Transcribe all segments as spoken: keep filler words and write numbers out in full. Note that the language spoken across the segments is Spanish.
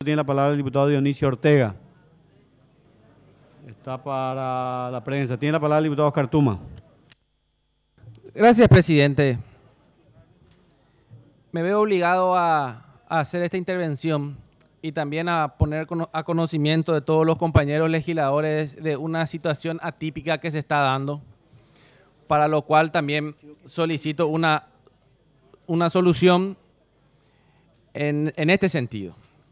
tiene la palabra el diputado Dionisio Ortega. Está para la prensa. Tiene la palabra el diputado Oscar Tuma. Gracias, presidente. Me veo obligado a, a hacer esta intervención y también a poner a conocimiento de todos los compañeros legisladores de una situación atípica que se está dando, para lo cual también solicito una, una solución en, en este sentido.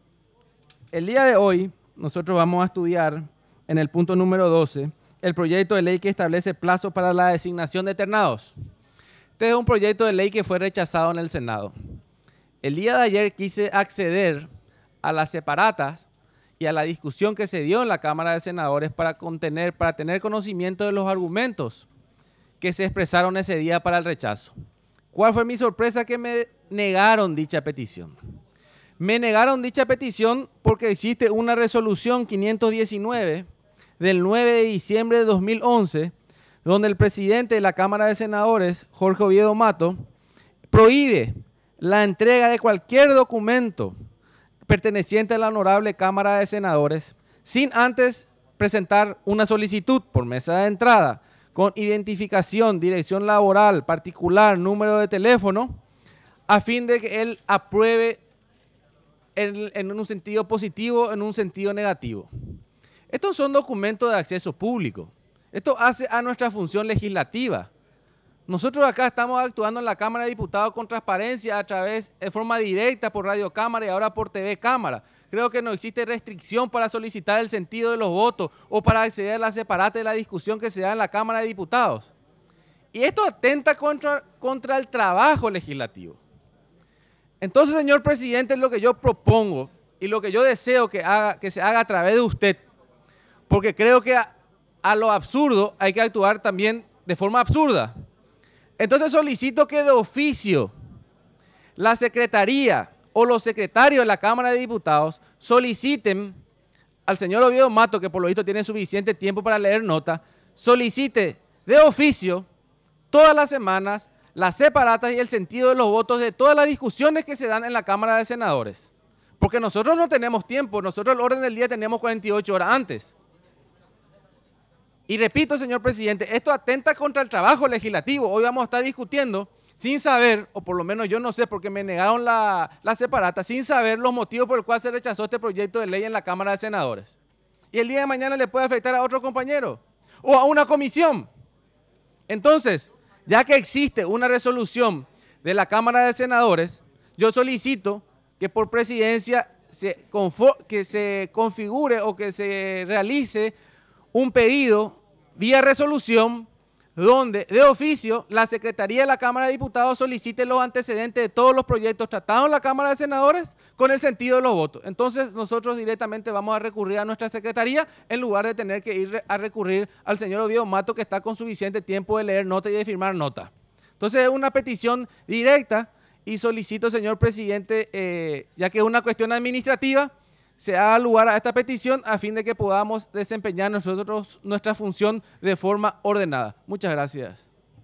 El día de hoy nosotros vamos a estudiar en el punto número doce el proyecto de ley que establece plazo para la designación de ternados. Este es un proyecto de ley que fue rechazado en el Senado. El día de ayer quise acceder a las separatas y a la discusión que se dio en la Cámara de Senadores para, contener, para tener conocimiento de los argumentos que se expresaron ese día para el rechazo. ¿Cuál fue mi sorpresa? Que me negaron dicha petición. Me negaron dicha petición porque existe una resolución quinientos diecinueve del nueve de diciembre de dos mil once, donde el presidente de la Cámara de Senadores, Jorge Oviedo Mato, prohíbe la entrega de cualquier documento perteneciente a la honorable Cámara de Senadores sin antes presentar una solicitud por mesa de entrada con identificación, dirección laboral, particular, número de teléfono, a fin de que él apruebe en, en un sentido positivo o en un sentido negativo. Estos son documentos de acceso público. Esto hace a nuestra función legislativa. Nosotros acá estamos actuando en la Cámara de Diputados con transparencia a través, de forma directa por Radio Cámara y ahora por T V Cámara. Creo que no existe restricción para solicitar el sentido de los votos o para acceder a la separata de la discusión que se da en la Cámara de Diputados. Y esto atenta contra, contra el trabajo legislativo. Entonces, señor presidente, lo que yo propongo y lo que yo deseo que, haga, que se haga a través de usted, porque creo que a, a lo absurdo hay que actuar también de forma absurda. Entonces solicito que de oficio la Secretaría o los secretarios de la Cámara de Diputados soliciten al señor Oviedo Mato, que por lo visto tiene suficiente tiempo para leer nota, solicite de oficio todas las semanas las separatas y el sentido de los votos de todas las discusiones que se dan en la Cámara de Senadores. Porque nosotros no tenemos tiempo, nosotros el orden del día tenemos cuarenta y ocho horas antes. Y repito, señor presidente, esto atenta contra el trabajo legislativo. Hoy vamos a estar discutiendo sin saber, o por lo menos yo no sé porque me negaron la, la separata, sin saber los motivos por los cuales se rechazó este proyecto de ley en la Cámara de Senadores. Y el día de mañana le puede afectar a otro compañero o a una comisión. Entonces, ya que existe una resolución de la Cámara de Senadores, yo solicito que por presidencia se, que se configure o que se realice un pedido vía resolución donde de oficio la Secretaría de la Cámara de Diputados solicite los antecedentes de todos los proyectos tratados en la Cámara de Senadores con el sentido de los votos. Entonces nosotros directamente vamos a recurrir a nuestra Secretaría en lugar de tener que ir a recurrir al señor Oviedo Mato, que está con suficiente tiempo de leer nota y de firmar nota. Entonces es una petición directa y solicito, señor presidente, eh, ya que es una cuestión administrativa, se haga lugar a esta petición a fin de que podamos desempeñar nosotros nuestra función de forma ordenada. Muchas gracias.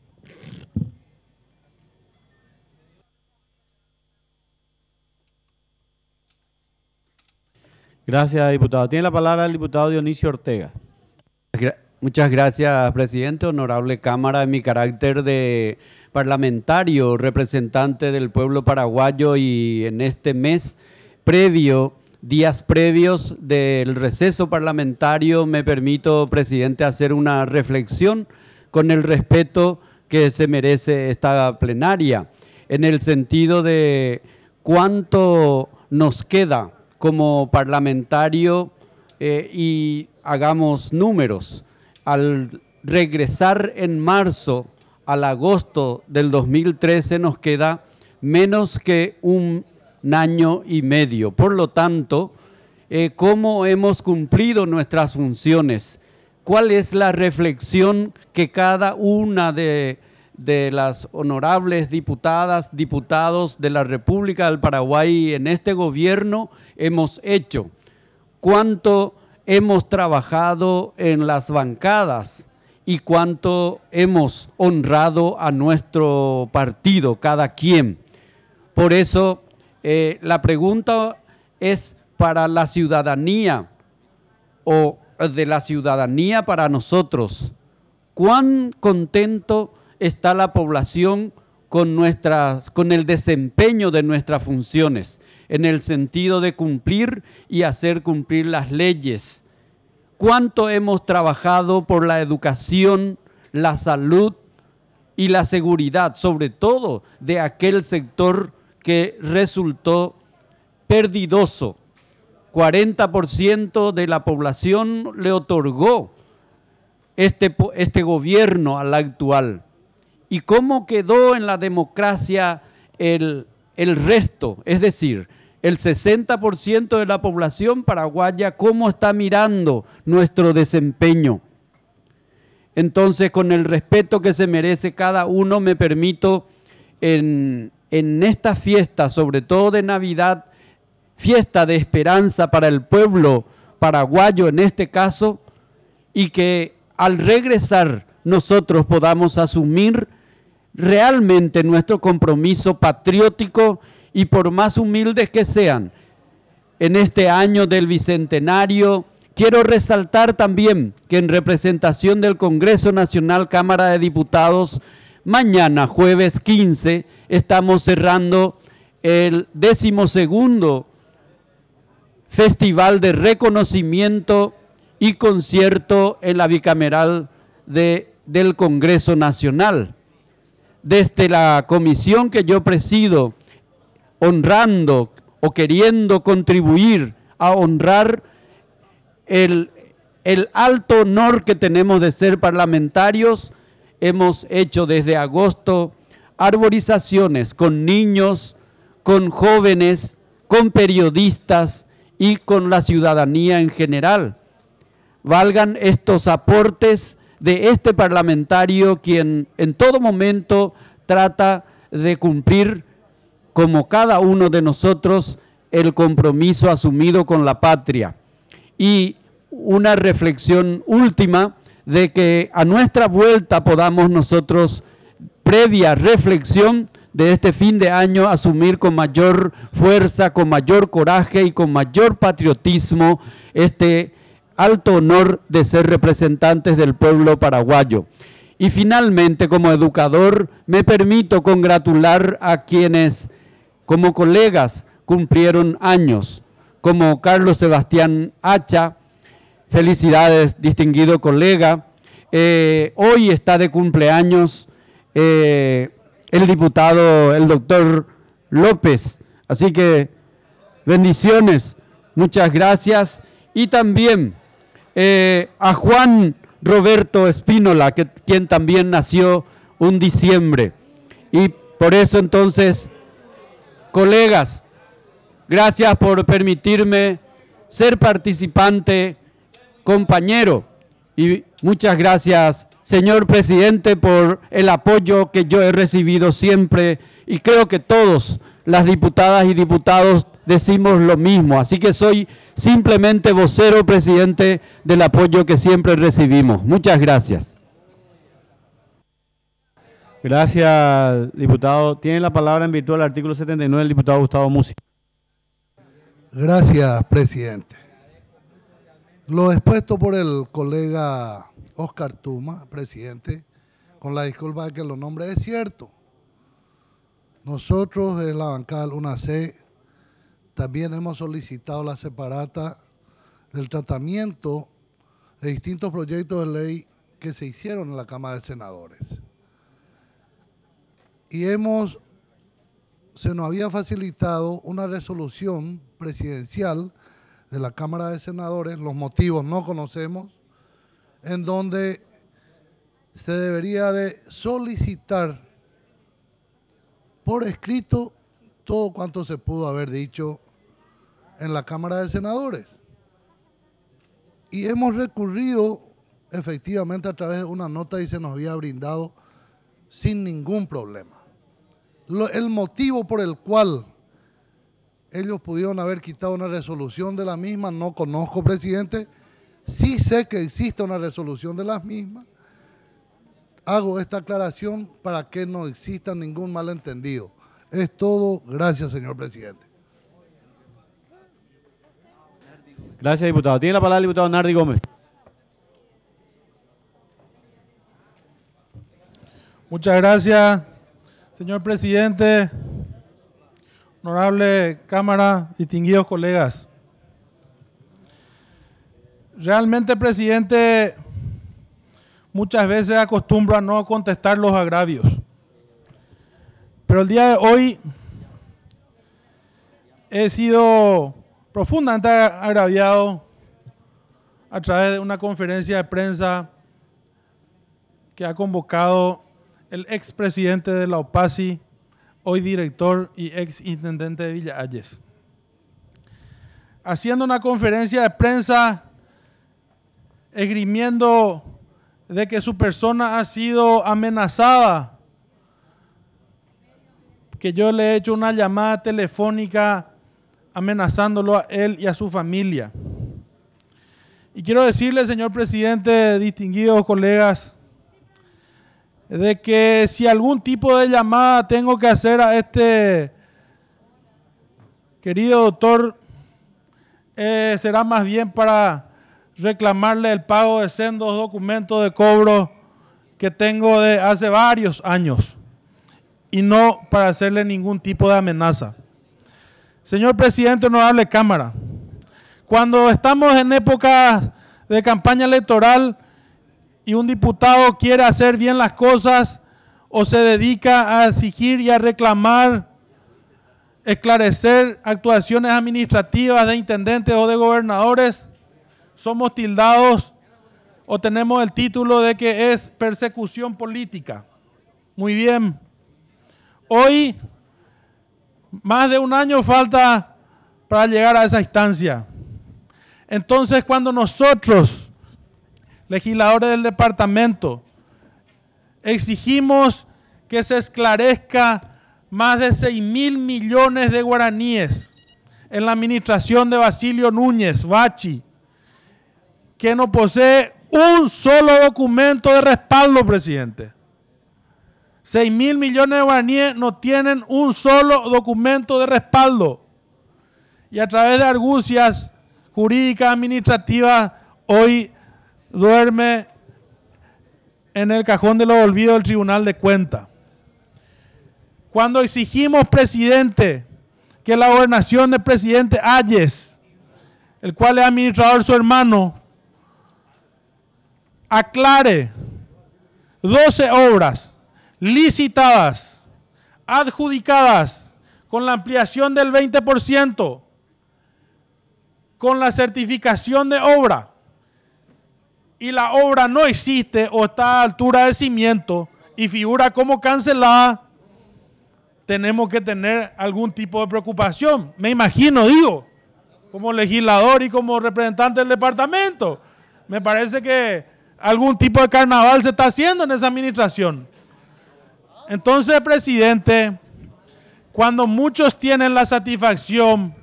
Gracias, diputado. Tiene la palabra el diputado Dionisio Ortega. Muchas gracias, presidente. Honorable Cámara, en mi carácter de parlamentario, representante del pueblo paraguayo y en este mes previo, días previos del receso parlamentario, me permito, presidente, hacer una reflexión con el respeto que se merece esta plenaria, en el sentido de cuánto nos queda como parlamentario eh, y hagamos números. Al regresar en marzo al agosto del dos mil trece nos queda menos que un año y medio. Por lo tanto, eh, ¿cómo hemos cumplido nuestras funciones? ¿Cuál es la reflexión que cada una de, de las honorables diputadas, diputados de la República del Paraguay en este gobierno hemos hecho? ¿Cuánto hemos trabajado en las bancadas y cuánto hemos honrado a nuestro partido, cada quien? Por eso, Eh, la pregunta es para la ciudadanía o de la ciudadanía para nosotros. ¿Cuán contento está la población con, nuestras, con el desempeño de nuestras funciones, en el sentido de cumplir y hacer cumplir las leyes? ¿Cuánto hemos trabajado por la educación, la salud y la seguridad, sobre todo de aquel sector que resultó perdidoso? cuarenta por ciento de la población le otorgó este, este gobierno al actual. ¿Y cómo quedó en la democracia el, el resto? Es decir, el sesenta por ciento de la población paraguaya, ¿cómo está mirando nuestro desempeño? Entonces, con el respeto que se merece cada uno, me permito en, en esta fiesta, sobre todo de Navidad, fiesta de esperanza para el pueblo paraguayo en este caso, y que al regresar nosotros podamos asumir realmente nuestro compromiso patriótico y por más humildes que sean, en este año del Bicentenario, quiero resaltar también que en representación del Congreso Nacional, Cámara de Diputados, mañana, jueves quince, estamos cerrando el decimosegundo Festival de Reconocimiento y Concierto en la Bicameral de, del Congreso Nacional. Desde la comisión que yo presido, honrando o queriendo contribuir a honrar el, el alto honor que tenemos de ser parlamentarios, hemos hecho desde agosto arborizaciones con niños, con jóvenes, con periodistas y con la ciudadanía en general. Valgan estos aportes de este parlamentario, quien en todo momento trata de cumplir, como cada uno de nosotros, el compromiso asumido con la patria. Y una reflexión última de que a nuestra vuelta podamos nosotros, previa reflexión de este fin de año, asumir con mayor fuerza, con mayor coraje y con mayor patriotismo este alto honor de ser representantes del pueblo paraguayo. Y finalmente, como educador, me permito congratular a quienes, como colegas, cumplieron años, como Carlos Sebastián Hacha. Felicidades, distinguido colega. Eh, hoy está de cumpleaños eh, el diputado, el doctor López. Así que bendiciones, muchas gracias. Y también eh, a Juan Roberto Espínola, que, quien también nació un diciembre. Y por eso entonces, colegas, gracias por permitirme ser participante, compañero, y muchas gracias, señor presidente, por el apoyo que yo he recibido siempre, y creo que todos, las diputadas y diputados, decimos lo mismo. Así que soy simplemente vocero, presidente, del apoyo que siempre recibimos. Muchas gracias. Gracias, diputado. Tiene la palabra en virtud del artículo setenta y nueve el diputado Gustavo Musi. Gracias, presidente. Lo expuesto por el colega Oscar Tuma, presidente, con la disculpa de que lo nombre es cierto. Nosotros de la bancada del U N A C también hemos solicitado la separata del tratamiento de distintos proyectos de ley que se hicieron en la Cámara de Senadores. Y hemos, se nos había facilitado una resolución presidencial de la Cámara de Senadores, los motivos no conocemos, en donde se debería de solicitar por escrito todo cuanto se pudo haber dicho en la Cámara de Senadores. Y hemos recurrido efectivamente a través de una nota y se nos había brindado sin ningún problema. Lo, el motivo por el cual ellos pudieron haber quitado una resolución de la misma, no conozco, presidente. Sí sé que existe una resolución de las mismas. Hago esta aclaración para que no exista ningún malentendido. Es todo. Gracias, señor presidente. Gracias, diputado. Tiene la palabra el diputado Nardi Gómez. Muchas gracias, señor presidente, honorable Cámara, distinguidos colegas. Realmente, presidente, muchas veces acostumbro a no contestar los agravios. Pero el día de hoy he sido profundamente agraviado a través de una conferencia de prensa que ha convocado el expresidente de la OPACI, hoy director y ex intendente de Villa Ayes. Haciendo una conferencia de prensa esgrimiendo de que su persona ha sido amenazada, que yo le he hecho una llamada telefónica amenazándolo a él y a su familia. Y quiero decirle, señor presidente, distinguidos colegas, de que si algún tipo de llamada tengo que hacer a este querido doctor, eh, será más bien para reclamarle el pago de sendos documentos de cobro que tengo de hace varios años y no para hacerle ningún tipo de amenaza. Señor presidente, honorable Cámara, cuando estamos en época de campaña electoral y un diputado quiere hacer bien las cosas o se dedica a exigir y a reclamar, esclarecer actuaciones administrativas de intendentes o de gobernadores, somos tildados o tenemos el título de que es persecución política. Muy bien. Hoy, más de un año falta para llegar a esa instancia. Entonces, cuando nosotros, legisladores del departamento, exigimos que se esclarezca más de seis mil millones de guaraníes en la administración de Basilio Núñez, Bachi, que no posee un solo documento de respaldo, presidente. seis mil millones de guaraníes no tienen un solo documento de respaldo. Y a través de argucias jurídicas administrativas, hoy duerme en el cajón de los olvidos del Tribunal de Cuentas. Cuando exigimos, presidente, que la gobernación del presidente Ayes, el cual es administrador de su hermano, aclare doce obras licitadas, adjudicadas, con la ampliación del veinte por ciento, con la certificación de obra, y la obra no existe o está a altura de cimiento y figura como cancelada, tenemos que tener algún tipo de preocupación. Me imagino, digo, como legislador y como representante del departamento, me parece que algún tipo de carnaval se está haciendo en esa administración. Entonces, presidente, cuando muchos tienen la satisfacción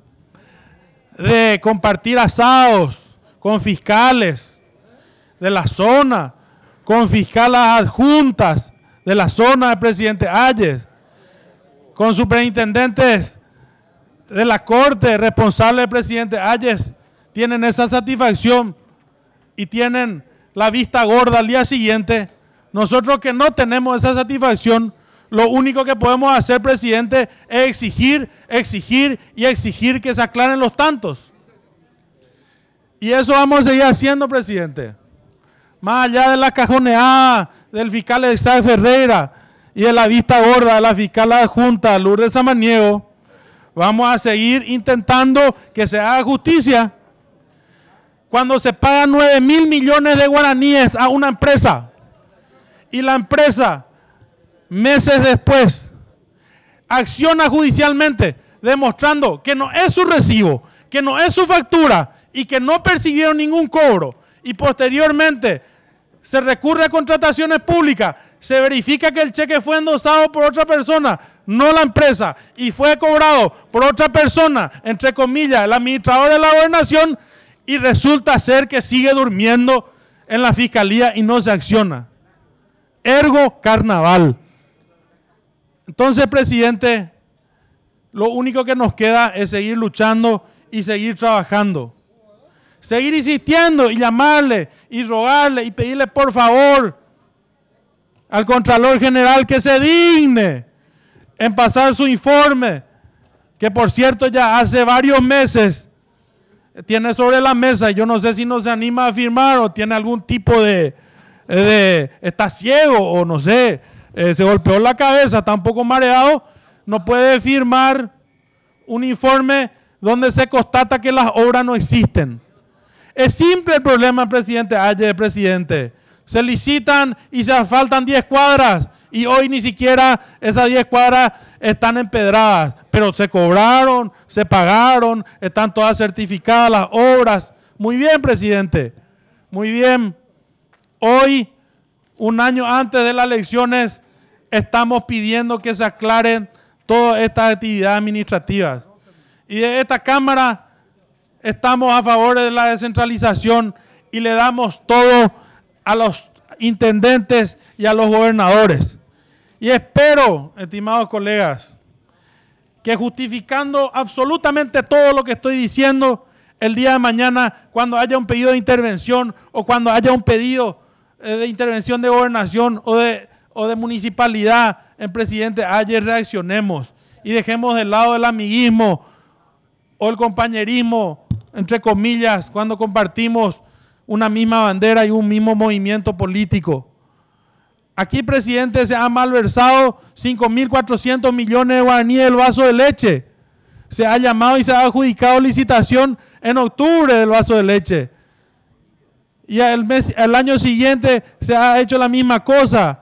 de compartir asados con fiscales de la zona, con fiscales adjuntas de la zona del presidente Ayes, con superintendentes de la corte responsables del presidente Ayes, tienen esa satisfacción y tienen la vista gorda al día siguiente. Nosotros que no tenemos esa satisfacción, lo único que podemos hacer, presidente, es exigir, exigir y exigir que se aclaren los tantos. Y eso vamos a seguir haciendo, presidente. Más allá de la cajoneada del fiscal Isaac Ferreira y de la vista gorda de la fiscal adjunta Lourdes Samaniego, vamos a seguir intentando que se haga justicia. Cuando se pagan nueve mil millones de guaraníes a una empresa y la empresa meses después acciona judicialmente demostrando que no es su recibo, que no es su factura y que no percibieron ningún cobro, y posteriormente se recurre a contrataciones públicas, se verifica que el cheque fue endosado por otra persona, no la empresa, y fue cobrado por otra persona, entre comillas, el administrador de la gobernación, y resulta ser que sigue durmiendo en la fiscalía y no se acciona. Ergo carnaval. Entonces, presidente, lo único que nos queda es seguir luchando y seguir trabajando. seguir insistiendo y llamarle y rogarle y pedirle por favor al Contralor General que se digne en pasar su informe, que por cierto ya hace varios meses tiene sobre la mesa. Yo no sé si no se anima a firmar o tiene algún tipo de, de está ciego o no sé, eh, se golpeó la cabeza, está un poco mareado, no puede firmar un informe donde se constata que las obras no existen. Es simple el problema, presidente Ayer, presidente. Se licitan y se asfaltan diez cuadras y hoy ni siquiera esas diez cuadras están empedradas, pero se cobraron, se pagaron, están todas certificadas las obras. Muy bien, presidente, muy bien. Hoy, un año antes de las elecciones, estamos pidiendo que se aclaren todas estas actividades administrativas. Y de esta Cámara estamos a favor de la descentralización y le damos todo a los intendentes y a los gobernadores. Y espero, estimados colegas, que justificando absolutamente todo lo que estoy diciendo, el día de mañana, cuando haya un pedido de intervención o cuando haya un pedido eh, de intervención de gobernación o de, o de municipalidad, el presidente Ayer, reaccionemos y dejemos de lado el amiguismo o el compañerismo, entre comillas, cuando compartimos una misma bandera y un mismo movimiento político. Aquí, presidente, se han malversado cinco mil cuatrocientos millones de guaraníes del vaso de leche. Se ha llamado y se ha adjudicado licitación en octubre del vaso de leche. Y el, mes, el año siguiente se ha hecho la misma cosa.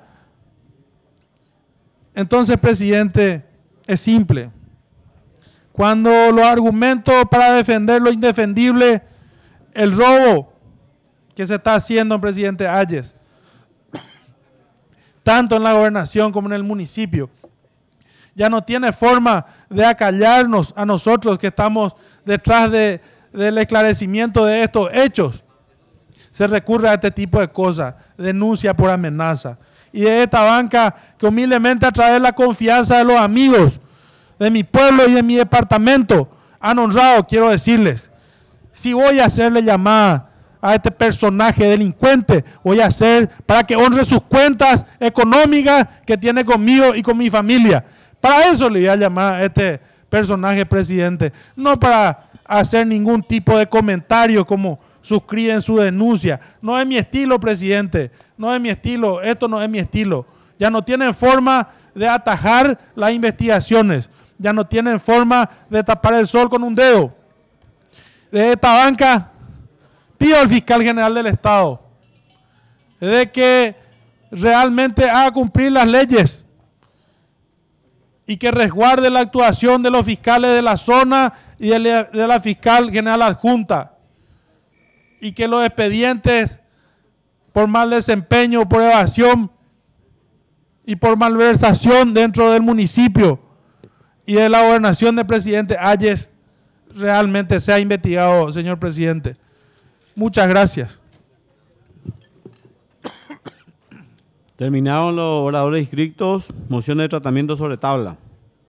Entonces, presidente, es simple. Cuando los argumentos para defender lo indefendible, el robo que se está haciendo, presidente Ayes, tanto en la gobernación como en el municipio, ya no tiene forma de acallarnos a nosotros que estamos detrás de, del esclarecimiento de estos hechos. Se recurre a este tipo de cosas, denuncia por amenaza. Y de esta banca que humildemente a través de la confianza de los amigos de mi pueblo y de mi departamento han honrado, quiero decirles, si voy a hacerle llamada a este personaje delincuente, voy a hacer para que honre sus cuentas económicas que tiene conmigo y con mi familia. Para eso le voy a llamar a este personaje, presidente, no para hacer ningún tipo de comentario como suscribe en su denuncia. No es mi estilo, presidente, no es mi estilo, esto no es mi estilo. Ya no tienen forma de atajar las investigaciones, ya no tienen forma de tapar el sol con un dedo. De esta banca pido al fiscal general del Estado de que realmente haga cumplir las leyes y que resguarde la actuación de los fiscales de la zona y de la, de la fiscal general adjunta, y que los expedientes por mal desempeño, por evasión y por malversación dentro del municipio y de la gobernación del presidente Ayes realmente sea investigado, señor presidente. Muchas gracias. Terminaron los oradores inscritos. Moción de tratamiento sobre tabla.